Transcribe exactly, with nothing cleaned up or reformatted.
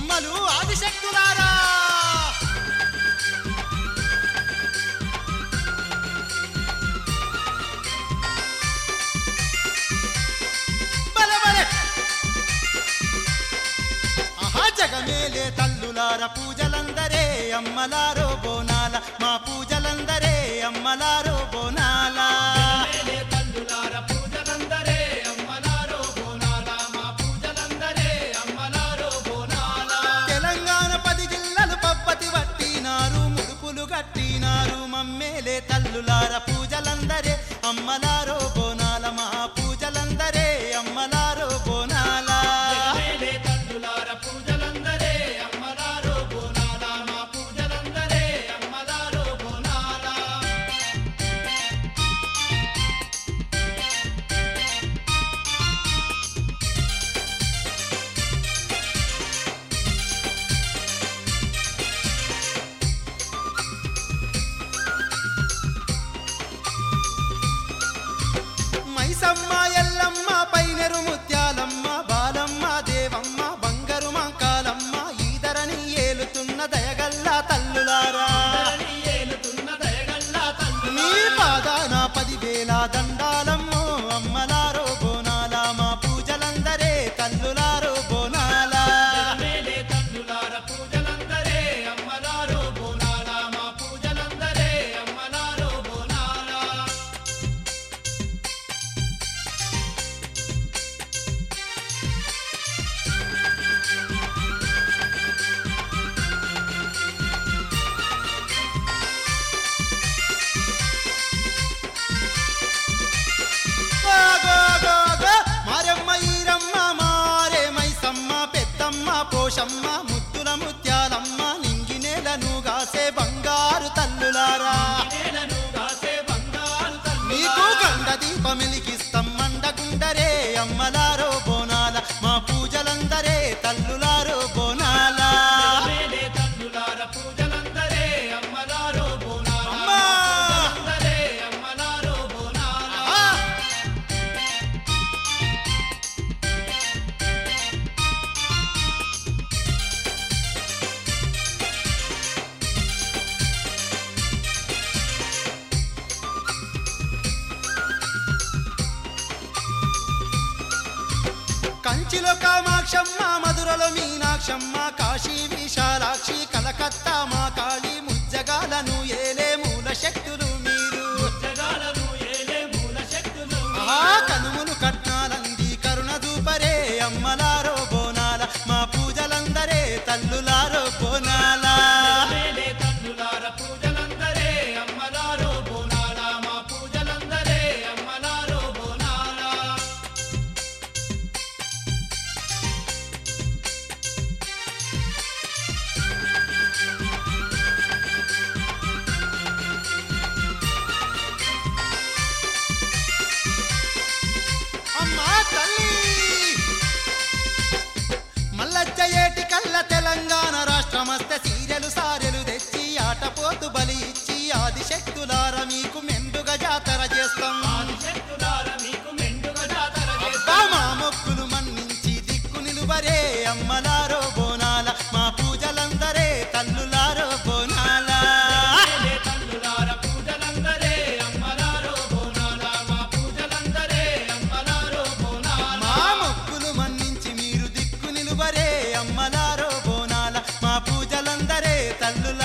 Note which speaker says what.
Speaker 1: అమ్మలు ఆదిశక్తులారా జగమేలే తల్లులార పూజలందరే అమ్మలారో బోనాల మా పూజలందరే అమ్మలారో బోనాల
Speaker 2: తల్లులార పూజలందరే అమ్మలారో బోనాల మా పూజలందరే అమ్మలారో బోనాల
Speaker 1: తెలంగాణ పది జిల్లలు పబ్బతి పట్టినారు ముడుపులు కట్టినారు మమ్మేలే తల్లులార పూజలందరే అమ్మలారో బోనాల మా పూజలందరే అమ్మలారో బోనాల మైసమ్మ ఎల్లమ్మ పైనెరు ముత్యాలమ్మ బాలమ్మ దేవమ్మ బంగారు మంకాలమ్మ ఈదరని ఏలుతున్న దయగల్లా తల్లులారా మీ పాదాన పదివేల దండాలమ్మో అమ్మలారో బోనాల మా పూజలందరే తల్లులారో బోనాల
Speaker 2: తల్లులార పూజలందరే అమ్మలారో బోనాల మా పూజలందరే అమ్మలారో బోనాల
Speaker 1: మారమ్మ ఈరమ్మ మారే మైసమ్మ పెద్దమ్మ పోషమ్మ ముద్దుల ముత్యాలమ్మ నింగినేలను గాసే బంగారు తల్లులారా మీకు గండ దీపమెలిగిస్తాం మండగుండరే అమ్మలారో బోనాల మా పూజలందరే తల్లులారో బోనాల
Speaker 2: తల్లులార పూజలందరే అమ్మలారో బోనాల అమ్మలారో బోనాల
Speaker 1: కంచిలో కామాక్షమ్మ మధురలో మీనాక్షమ్మ కాశీ విశాలాక్షి కలకత్తా మా కాళీ ముజ్జగాలను ఏలే మూల శక్తులు మీరు
Speaker 2: జగాలను ఏలే మూల శక్తులు
Speaker 1: ఆ కనుములు కట్నాలంది కరుణ దూపరే అమ్మలారో బోనాల మా పూజలందరే తల్లులారో బోనాల
Speaker 2: తల్లులార పూజలందరే అమ్మలారో బోనాల మా పూజలందరే అమ్మలారో బోనాల
Speaker 1: అమ్మా తల్లి మల్లచ్చ ఏటి కళ్ళ తెలంగాణ రాష్ట్రమస్తే సీరెలు సారెలు తెచ్చి ఆటపోతు బలి ఇచ్చి ఆదిశక్తులార మీకు మెండుగా జాతర చేస్తాం
Speaker 2: శక్తులార మీకు మెండుగా జాతర
Speaker 1: అబ్బా మా మొక్కులు మన్నించి దిక్కు నిలువరే అమ్మలారో బోనాల మా పూజలందరే తల్లులారో బోనాల
Speaker 2: తల్లులార పూజలందరే అమ్మలారో బోనాల మా పూజలందరే అమ్మలారో బోనాల
Speaker 1: మా మొక్కులు మన్నించి మీరు దిక్కు నిలువరే అమ్మలారో బోనాల మా పూజలందరే తల్లులారో